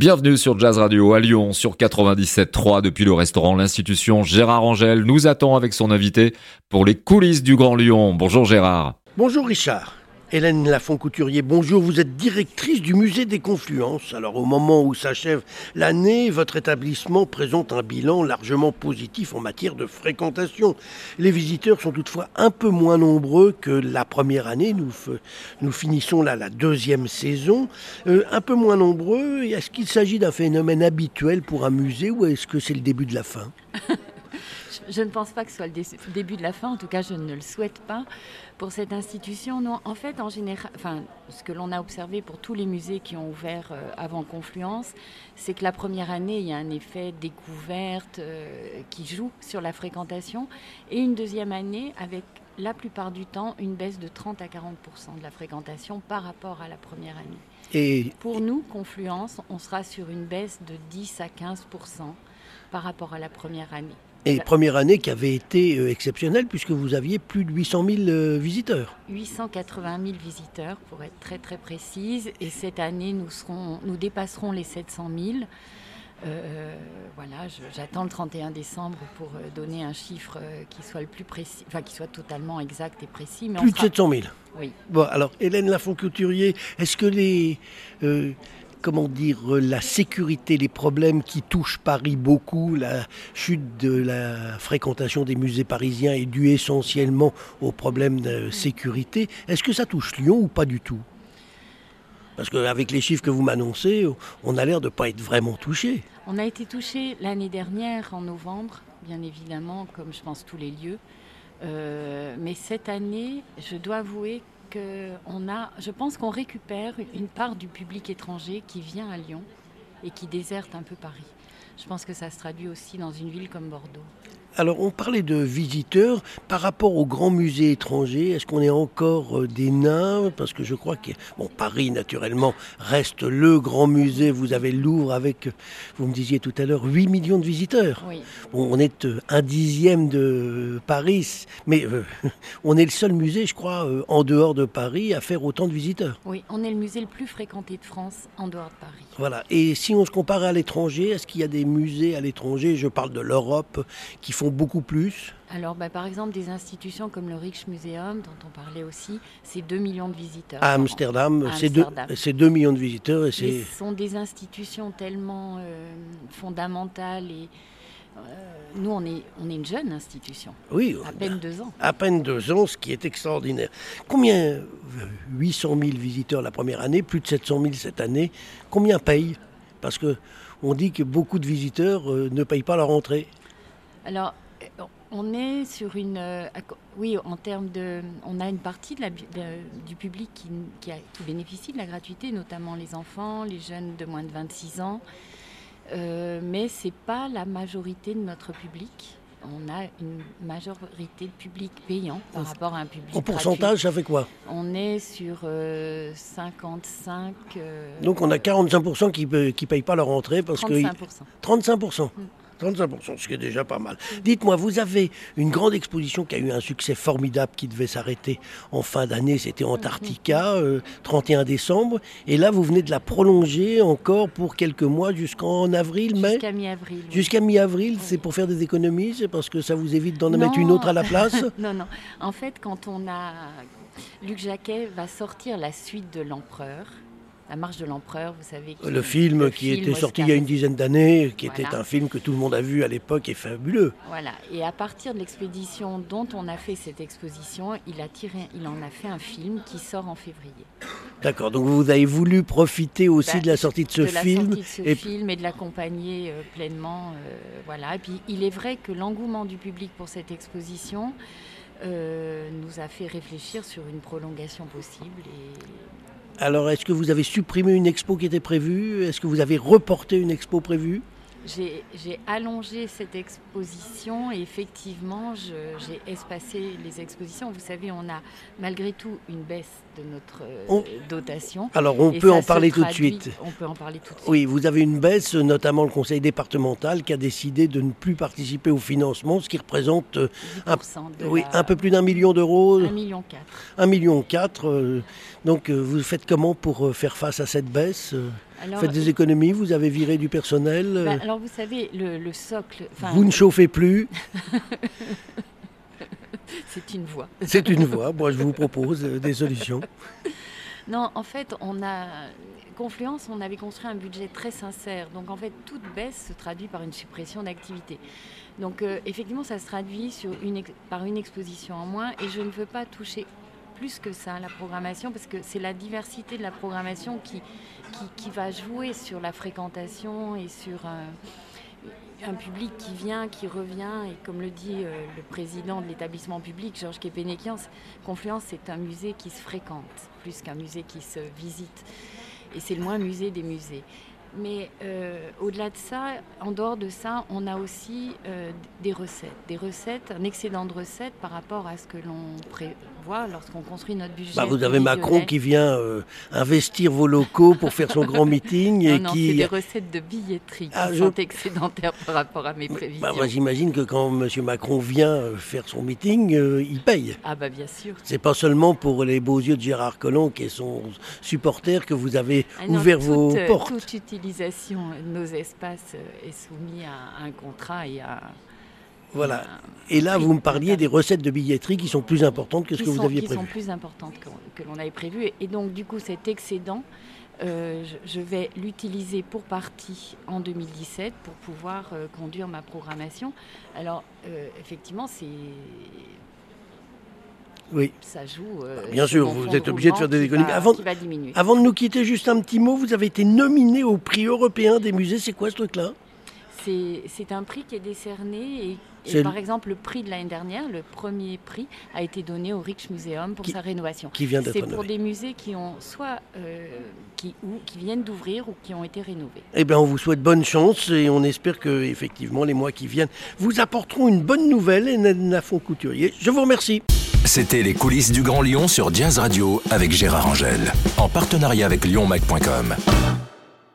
Bienvenue sur Jazz Radio à Lyon sur 97.3 depuis le restaurant L'Institution. Gérard Angel nous attend avec son invité pour les coulisses du Grand Lyon. Bonjour Gérard. Bonjour Richard. Hélène Lafont-Couturier, bonjour. Vous êtes directrice du musée des Confluences. Alors au moment où s'achève l'année, votre établissement présente un bilan largement positif en matière de fréquentation. Les visiteurs sont toutefois un peu moins nombreux que la première année. Nous finissons là la deuxième saison. Un peu moins nombreux. Est-ce qu'il s'agit d'un phénomène habituel pour un musée ou est-ce que c'est le début de la fin ? Je ne pense pas que ce soit le début de la fin, en tout cas je ne le souhaite pas pour cette institution. Non, en fait, en général, ce que l'on a observé pour tous les musées qui ont ouvert avant Confluence, c'est que la première année, il y a un effet découverte qui joue sur la fréquentation, et une deuxième année avec la plupart du temps une baisse de 30 à 40% de la fréquentation par rapport à la première année. Et pour nous, Confluence, on sera sur une baisse de 10 à 15% par rapport à la première année. Et première année qui avait été exceptionnelle puisque vous aviez plus de 800 000 visiteurs. 880 000 visiteurs pour être très très précise. Et cette année, nous dépasserons les 700 000. J'attends le 31 décembre pour donner un chiffre qui soit le plus précis, qui soit totalement exact et précis. Mais plus de 700 000. Oui. Bon, alors Hélène Lafont-Couturier, est-ce que la sécurité, les problèmes qui touchent Paris beaucoup, la chute de la fréquentation des musées parisiens est due essentiellement aux problèmes de sécurité. Est-ce que ça touche Lyon ou pas du tout ? Parce qu'avec les chiffres que vous m'annoncez, on a l'air de ne pas être vraiment touché. On a été touché l'année dernière en novembre, bien évidemment, comme je pense tous les lieux. Mais cette année, je dois avouer je pense qu'on récupère une part du public étranger qui vient à Lyon et qui déserte un peu Paris. Je pense que ça se traduit aussi dans une ville comme Bordeaux. Alors, on parlait de visiteurs. Par rapport aux grands musées étrangers, est-ce qu'on est encore des nains ? Parce que je crois que Paris, naturellement, reste le grand musée. Vous avez le Louvre avec, vous me disiez tout à l'heure, 8 millions de visiteurs. Oui. On est un dixième de Paris. Mais on est le seul musée, je crois, en dehors de Paris, à faire autant de visiteurs. Oui, on est le musée le plus fréquenté de France en dehors de Paris. Voilà. Et si on se compare à l'étranger, est-ce qu'il y a des musées à l'étranger, je parle de l'Europe, qui font beaucoup plus ? Alors, par exemple, des institutions comme le Rijksmuseum, dont on parlait aussi, c'est 2 millions de visiteurs. À Amsterdam, c'est 2 millions de visiteurs. Et ce sont des institutions tellement fondamentales et nous, on est une jeune institution. Oui, à peine 2 ans. À peine 2 ans, ce qui est extraordinaire. Combien 800 000 visiteurs la première année, plus de 700 000 cette année. Combien payent ? Parce qu'on dit que beaucoup de visiteurs ne payent pas leur entrée. Alors, on est sur en termes de... On a une partie du public qui bénéficie de la gratuité, notamment les enfants, les jeunes de moins de 26 ans. Mais ce n'est pas la majorité de notre public. On a une majorité de public payant par rapport à un public gratuit. En pourcentage, ça fait quoi ? On est sur 55... Donc on a 45% qui ne payent pas leur entrée parce 35%. 35%. 35%, ce qui est déjà pas mal. Dites-moi, vous avez une grande exposition qui a eu un succès formidable qui devait s'arrêter en fin d'année, c'était Antarctica, 31 décembre, et là vous venez de la prolonger encore pour quelques mois jusqu'en avril, mai ? Jusqu'à mi-avril. Oui. Jusqu'à mi-avril, c'est pour faire des économies, c'est parce que ça vous évite d'en mettre une autre à la place ? Non. En fait, Luc Jacquet va sortir la suite de l'Empereur. La marche de l'Empereur, vous savez. Le film qui était sorti il y a une dizaine d'années, qui était un film que tout le monde a vu à l'époque et fabuleux. Voilà, et à partir de l'expédition dont on a fait cette exposition, il en a fait un film qui sort en février. D'accord, donc vous avez voulu profiter aussi de la sortie de ce film. Film et de l'accompagner pleinement. Et puis il est vrai que l'engouement du public pour cette exposition nous a fait réfléchir sur une prolongation possible. Alors, est-ce que vous avez supprimé une expo qui était prévue ? Est-ce que vous avez reporté une expo prévue ? J'ai allongé cette exposition et effectivement, j'ai espacé les expositions. Vous savez, on a malgré tout une baisse de notre dotation. Alors on peut en parler tout de suite. On peut en parler tout de suite. Oui, vous avez une baisse, notamment le conseil départemental qui a décidé de ne plus participer au financement, ce qui représente un peu plus d'1 million d'euros. 1,4 million. 1,4 million. Donc vous faites comment pour faire face à cette baisse ? Alors, faites des économies, vous avez viré du personnel. Alors vous savez, le socle... Vous ne chauffez plus. C'est une voie. C'est une voie. Moi, je vous propose des solutions. Non, en fait, Confluence, on avait construit un budget très sincère. Donc, en fait, toute baisse se traduit par une suppression d'activité. Donc, effectivement, ça se traduit par une exposition en moins. Et je ne veux pas toucher plus que ça la programmation, parce que c'est la diversité de la programmation qui va jouer sur la fréquentation et sur un public qui vient, qui revient. Et comme le dit le président de l'établissement public, Georges Kepenekian, Confluence, c'est un musée qui se fréquente, plus qu'un musée qui se visite. Et c'est le moins musée des musées. Mais au-delà de ça, en dehors de ça, on a aussi des recettes, un excédent de recettes par rapport à ce que l'on prévoit lorsqu'on construit notre budget. Vous avez Macron qui vient investir vos locaux pour faire son grand meeting. Non, c'est des recettes de billetterie qui sont excédentaires par rapport à mes prévisions. Moi, j'imagine que quand M. Macron vient faire son meeting, il paye. Ah bien sûr. C'est pas seulement pour les beaux yeux de Gérard Collomb qui est son supporter que vous avez ouvert vos portes. Toute utilisation de nos espaces est soumise à un contrat et à... Voilà. Et là, vous me parliez des recettes de billetterie qui sont plus importantes que ce que vous aviez prévu. Qui sont plus importantes que l'on avait prévu. Et donc, du coup, cet excédent, je vais l'utiliser pour partie en 2017 pour pouvoir conduire ma programmation. Alors, effectivement, oui. Ça joue. Bien sûr, vous êtes obligé de faire des économies. Avant de nous quitter, juste un petit mot. Vous avez été nominé au prix européen des musées. C'est quoi ce truc-là ? C'est un prix qui est décerné et par exemple, le prix de l'année dernière, le premier prix, a été donné au Rijksmuseum pour sa rénovation. Qui vient d'être rénové. C'est pour des musées qui ont qui viennent d'ouvrir ou qui ont été rénovés. Eh bien, on vous souhaite bonne chance et on espère que, effectivement, les mois qui viennent vous apporteront une bonne nouvelle. Hélène Lafont-Couturier, je vous remercie. C'était les coulisses du Grand Lyon sur Jazz Radio avec Gérard Angel, en partenariat avec lyonmac.com.